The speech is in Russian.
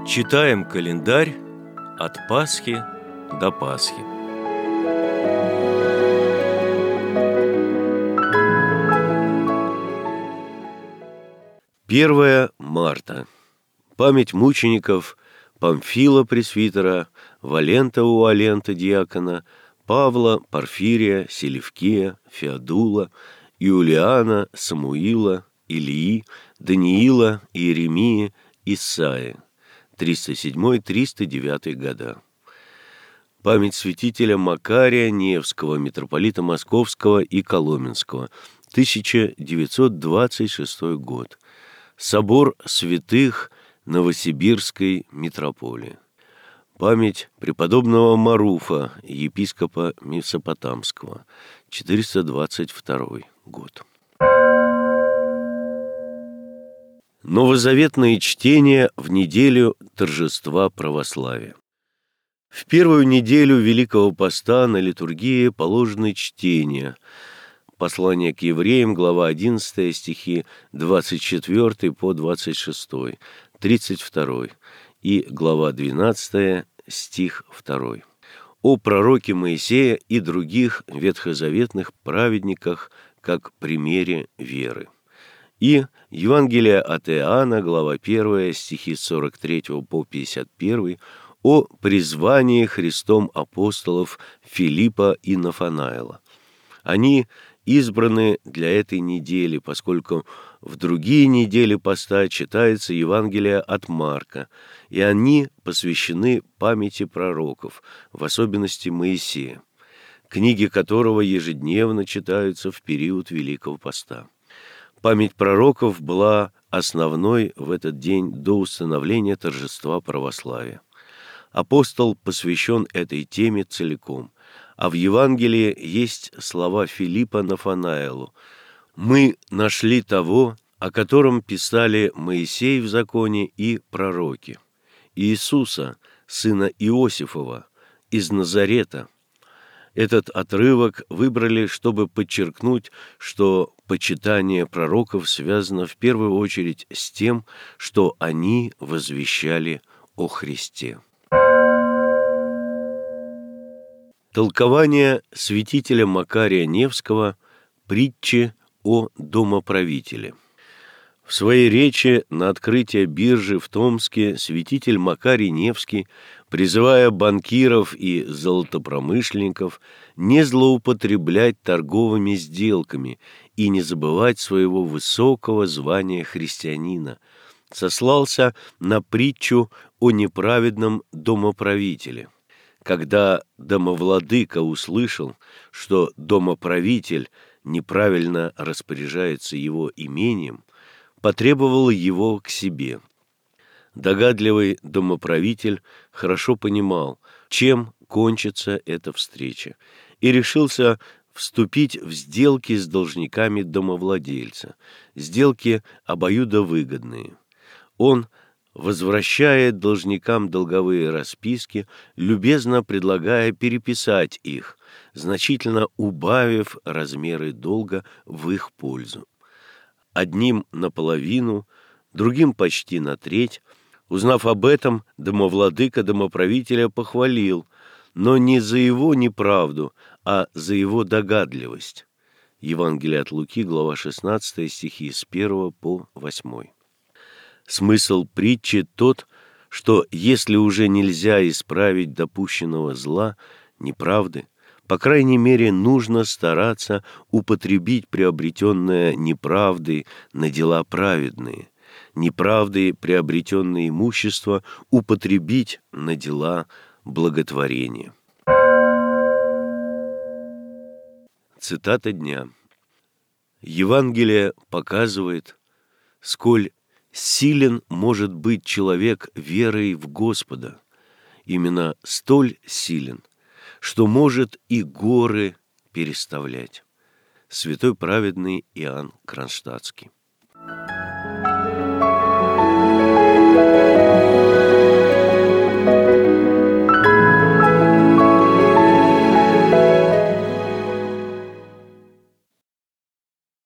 Читаем календарь от Пасхи до Пасхи. Первое марта. Память мучеников Памфила пресвитера, Валента у Алента диакона, Павла, Порфирия, Селевкия, Феодула, Иулиана, Самуила, Илии, Даниила, Иеремии, Исаии. 307-309 года. Память святителя Макария Невского, митрополита Московского и Коломенского, 1926 год. Собор святых Новосибирской митрополии. Память преподобного Маруфа, епископа Месопотамского, 422 год. Новозаветные чтения в неделю торжества православия. В первую неделю Великого Поста на литургии положены чтения. Послание к евреям, глава 11, стихи 24 по 26, 32, и глава 12, стих 2. О пророке Моисея и других ветхозаветных праведниках как примере веры. И Евангелие от Иоанна, глава 1, стихи с 43 по 51, о призвании Христом апостолов Филиппа и Нафанаила. Они избраны для этой недели, поскольку в другие недели поста читается Евангелие от Марка, и они посвящены памяти пророков, в особенности Моисея, книги которого ежедневно читаются в период Великого Поста. Память пророков была основной в этот день до установления торжества православия. Апостол посвящен этой теме целиком, а в Евангелии есть слова Филиппа Нафанаилу: «Мы нашли того, о котором писали Моисей в законе и пророки, Иисуса, сына Иосифова, из Назарета». Этот отрывок выбрали, чтобы подчеркнуть, что почитание пророков связано в первую очередь с тем, что они возвещали о Христе. Толкование святителя Макария Невского притчи о домоправителе. В своей речи на открытие биржи в Томске святитель Макарий Невский, призывая банкиров и золотопромышленников не злоупотреблять торговыми сделками и не забывать своего высокого звания христианина, сослался на притчу о неправедном домоправителе. Когда домовладыка услышал, что домоправитель неправильно распоряжается его имением, потребовал его к себе. Догадливый домоправитель хорошо понимал, чем кончится эта встреча, и решился вступить в сделки с должниками домовладельца, сделки обоюдовыгодные. Он возвращает должникам долговые расписки, любезно предлагая переписать их, значительно убавив размеры долга в их пользу. Одним наполовину, другим почти на треть. Узнав об этом, домовладыка домоправителя похвалил, но не за его неправду, а за его догадливость. Евангелие от Луки, глава 16, стихи с 1 по 8. Смысл притчи тот, что если уже нельзя исправить допущенного зла, неправды, по крайней мере, нужно стараться употребить приобретенное неправдой на дела праведные, неправдой приобретенное имущество употребить на дела благотворения. Цитата дня. Евангелие показывает, сколь силен может быть человек верой в Господа, именно столь силен, что может и горы переставлять. Святой праведный Иоанн Кронштадтский.